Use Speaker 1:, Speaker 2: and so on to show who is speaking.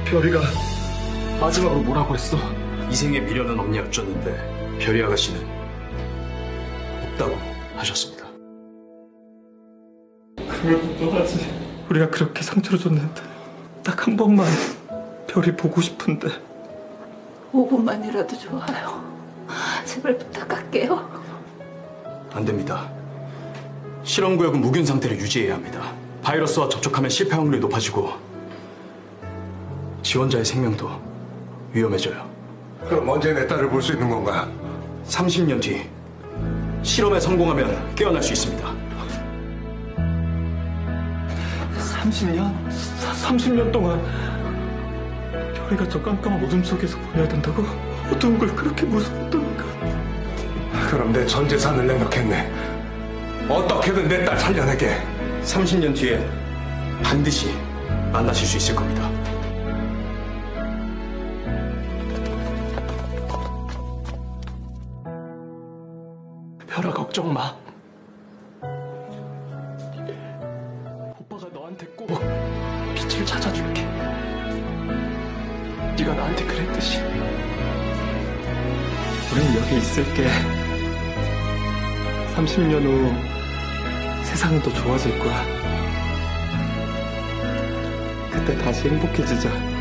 Speaker 1: 별이가 마지막으로 뭐라고 했어?
Speaker 2: 이생에 미련은 없냐 여쭈었는데 별이 아가씨는 없다고 하셨습니다.
Speaker 1: 그걸 걱정하지. 우리가 그렇게 상처를 줬는데 딱 한 번만 별이 보고 싶은데.
Speaker 3: 5분만이라도 좋아요. 제발 부탁할게요.
Speaker 2: 안 됩니다. 실험구역은 무균 상태를 유지해야 합니다. 바이러스와 접촉하면 실패 확률이 높아지고 지원자의 생명도 위험해져요.
Speaker 4: 그럼 언제 내 딸을 볼 수 있는 건가?
Speaker 2: 30년 뒤 실험에 성공하면 깨어날 수 있습니다.
Speaker 1: 30년? 30년 동안 별이가 저 깜깜한 어둠 속에서 보내야 된다고? 어두운 걸 그렇게 무서웠던가?
Speaker 4: 그럼 내 전 재산을 내놓겠네. 어떻게든 내 딸 살려내게.
Speaker 2: 30년 뒤에 반드시 만나실 수 있을 겁니다.
Speaker 1: 별아, 걱정 마. 오빠가 너한테 꼭 빛을 찾아줄게. 네가 나한테 그랬듯이. 우린 여기 있을게. 30년 후 세상은 더 좋아질 거야. 그때 다시 행복해지자.